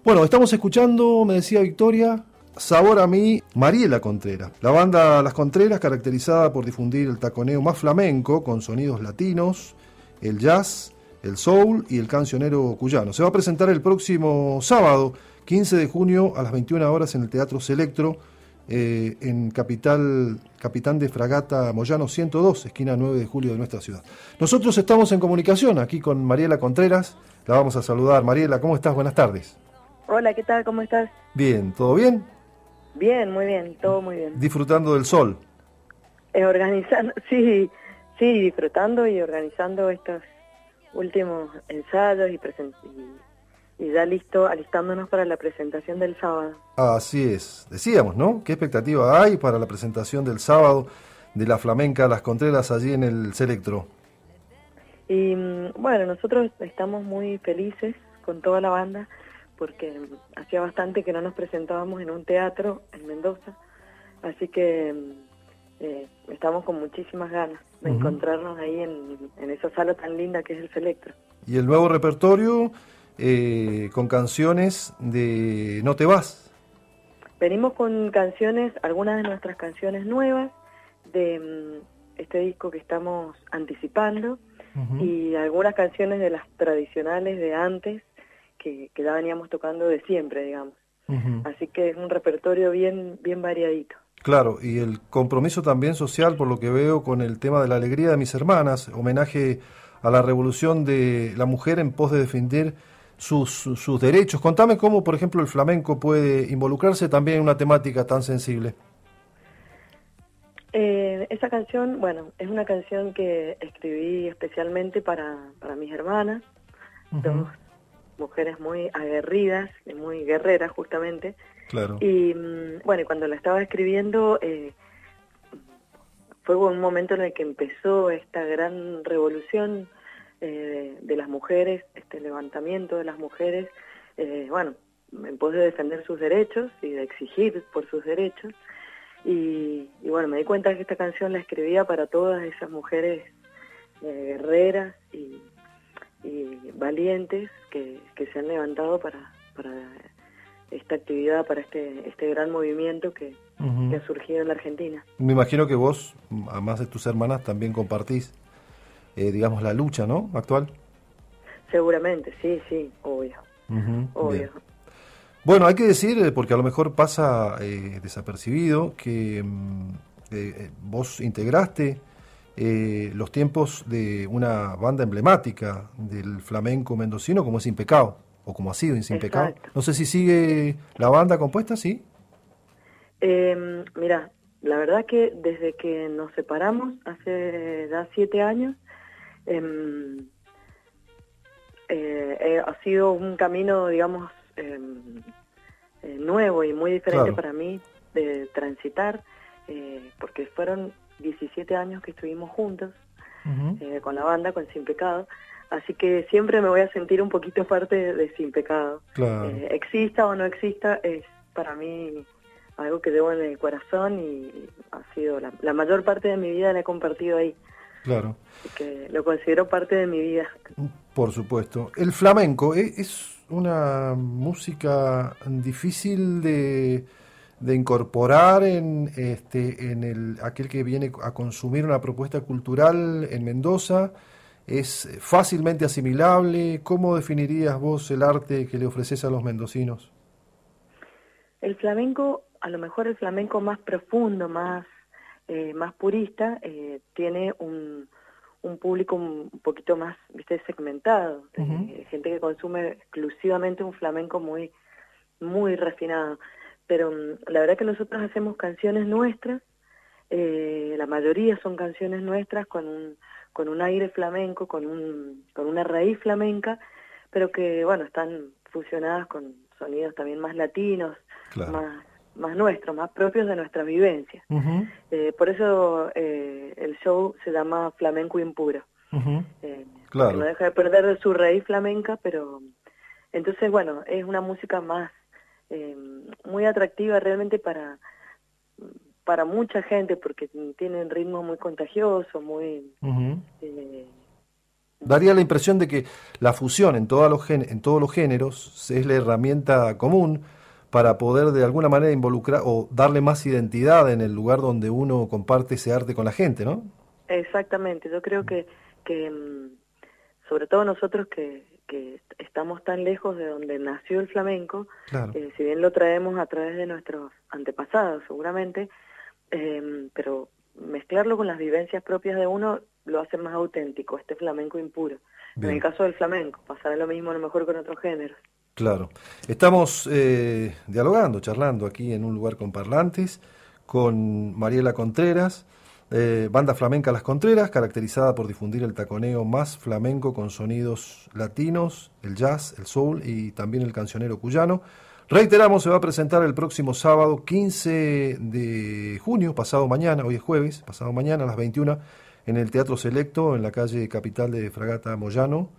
Bueno, estamos escuchando, me decía Victoria, Sabor a mí, Mariela Contreras. La banda Las Contreras, caracterizada por difundir el taconeo más flamenco, con sonidos latinos, el jazz, el soul y el cancionero cuyano. Se va a presentar el próximo sábado, 15 de junio, a las 21 horas en el Teatro Selectro, en Capitán de Fragata Moyano 102, esquina 9 de julio de nuestra ciudad. Nosotros estamos en comunicación aquí con Mariela Contreras. La vamos a saludar. Mariela, ¿cómo estás? Buenas tardes. Hola, ¿qué tal? ¿Cómo estás? Bien, ¿todo bien? Bien, muy bien, todo muy bien. Disfrutando del sol. Organizando, sí, disfrutando y organizando estos últimos ensayos y ya alistándonos para la presentación del sábado. Así es. Decíamos, ¿no? ¿Qué expectativa hay para la presentación del sábado de la flamenca Las Contreras allí en el Selectro? Y bueno, nosotros estamos muy felices con toda la banda porque hacía bastante que no nos presentábamos en un teatro en Mendoza, así que estamos con muchísimas ganas de encontrarnos ahí en esa sala tan linda que es el Selectro. Y el nuevo repertorio con canciones de No te vas. Venimos con canciones, algunas de nuestras canciones nuevas de este disco que estamos anticipando y algunas canciones de las tradicionales de antes que ya veníamos tocando de siempre, digamos. Así que es un repertorio bien variadito. Claro, y el compromiso también social, por lo que veo, con el tema de la alegría de mis hermanas, homenaje a la revolución de la mujer en pos de defender sus derechos. Contame cómo, por ejemplo, el flamenco puede involucrarse también en una temática tan sensible. Esa canción, bueno, es una canción que escribí especialmente para mis hermanas, dos mujeres muy aguerridas y muy guerreras justamente. Claro. Y bueno, cuando la estaba escribiendo fue un momento en el que empezó esta gran revolución de las mujeres, este levantamiento de las mujeres, bueno, en pos de defender sus derechos y de exigir por sus derechos. Y bueno, me di cuenta que esta canción la escribía para todas esas mujeres guerreras y valientes que se han levantado para esta actividad, para este gran movimiento que ha surgido en la Argentina. Me imagino que vos, además de tus hermanas, también compartís, digamos, la lucha, ¿no?, actual. Seguramente, sí, obvio. Bien. Bueno, hay que decir, porque a lo mejor pasa desapercibido, que vos integraste los tiempos de una banda emblemática del flamenco mendocino como es Sin Pecado, o como ha sido Sin Pecado. No sé si sigue la banda compuesta, ¿sí? Mira, la verdad que desde que nos separamos, hace ya 7 años, ha sido un camino, digamos, nuevo y muy diferente para mí de transitar, porque fueron 17 años que estuvimos juntos con la banda, con Sin Pecado, así que siempre me voy a sentir un poquito parte de Sin Pecado. Claro. Exista o no exista, es para mí algo que llevo en el corazón y ha sido la mayor parte de mi vida la he compartido ahí. Claro. Así que lo considero parte de mi vida. Por supuesto. El flamenco es una música difícil de incorporar en aquel que viene a consumir una propuesta cultural en Mendoza. ¿Es fácilmente asimilable? ¿Cómo definirías vos el arte que le ofreces a los mendocinos? El flamenco, a lo mejor el flamenco más profundo, más purista, tiene un público un poquito más, viste, segmentado, gente que consume exclusivamente un flamenco muy refinado. Pero la verdad que nosotros hacemos canciones nuestras, la mayoría son canciones nuestras con un aire flamenco, con una raíz flamenca, pero que bueno, están fusionadas con sonidos también más latinos, más nuestros, más propios de nuestra vivencia. Por eso el show se llama Flamenco Impuro. Porque no deja de perder su raíz flamenca, pero entonces bueno, es una música más muy atractiva realmente para mucha gente, porque tienen ritmos muy contagiosos, muy Daría la impresión de que la fusión en todos los géneros es la herramienta común para poder de alguna manera involucrar o darle más identidad en el lugar donde uno comparte ese arte con la gente, ¿no? Exactamente, yo creo que sobre todo nosotros que estamos tan lejos de donde nació el flamenco, Claro. Si bien lo traemos a través de nuestros antepasados seguramente, pero mezclarlo con las vivencias propias de uno lo hace más auténtico, este flamenco impuro. Bien. En el caso del flamenco, pasará lo mismo a lo mejor con otros géneros. Claro. Estamos dialogando, charlando aquí en un lugar con parlantes, con Mariela Contreras, banda flamenca Las Contreras, caracterizada por difundir el taconeo más flamenco con sonidos latinos, el jazz, el soul y también el cancionero cuyano. Reiteramos, se va a presentar el próximo sábado 15 de junio, pasado mañana, hoy es jueves, pasado mañana a las 21, en el Teatro Selecto, en la calle Capitán de Fragata Moyano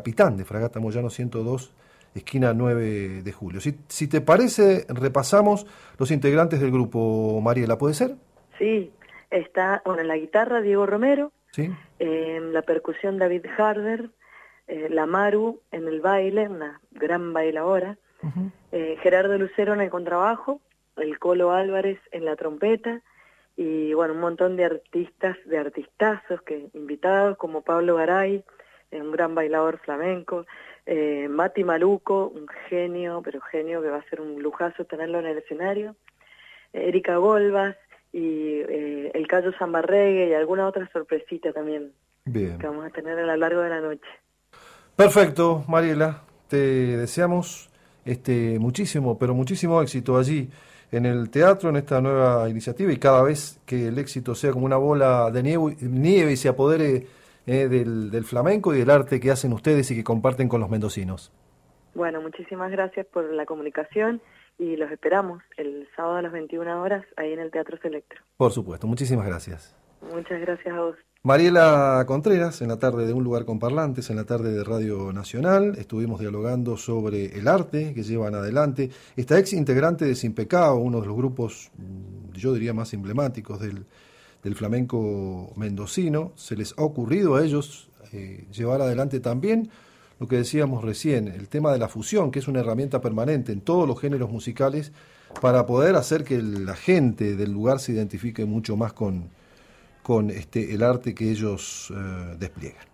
102, esquina 9 de julio. Si te parece, repasamos los integrantes del grupo, Mariela, ¿puede ser? Sí, está en la guitarra Diego Romero, ¿Sí? En la percusión David Harder, la Maru en el baile, una gran bailadora, Uh-huh. Gerardo Lucero en el contrabajo, el Colo Álvarez en la trompeta, y bueno, un montón de artistazos invitados, como Pablo Garay, un gran bailador flamenco, Mati Maluco, un genio, pero genio que va a ser un lujazo tenerlo en el escenario, Erika Golbas y el Cayo Zambarregue y alguna otra sorpresita también. Bien. Que vamos a tener a lo largo de la noche. Perfecto, Mariela, te deseamos muchísimo, pero muchísimo éxito allí en el teatro, en esta nueva iniciativa, y cada vez que el éxito sea como una bola de nieve y se apodere del flamenco y del arte que hacen ustedes y que comparten con los mendocinos. Bueno, muchísimas gracias por la comunicación y los esperamos el sábado a las 21 horas ahí en el Teatro Selectro. Por supuesto, muchísimas gracias. Muchas gracias a vos. Mariela Contreras, en la tarde de Un Lugar con Parlantes, en la tarde de Radio Nacional, estuvimos dialogando sobre el arte que llevan adelante. Esta ex integrante de Sin Pecado, uno de los grupos, yo diría, más emblemáticos del flamenco mendocino, se les ha ocurrido a ellos llevar adelante también lo que decíamos recién, el tema de la fusión, que es una herramienta permanente en todos los géneros musicales para poder hacer que la gente del lugar se identifique mucho más con el arte que ellos despliegan.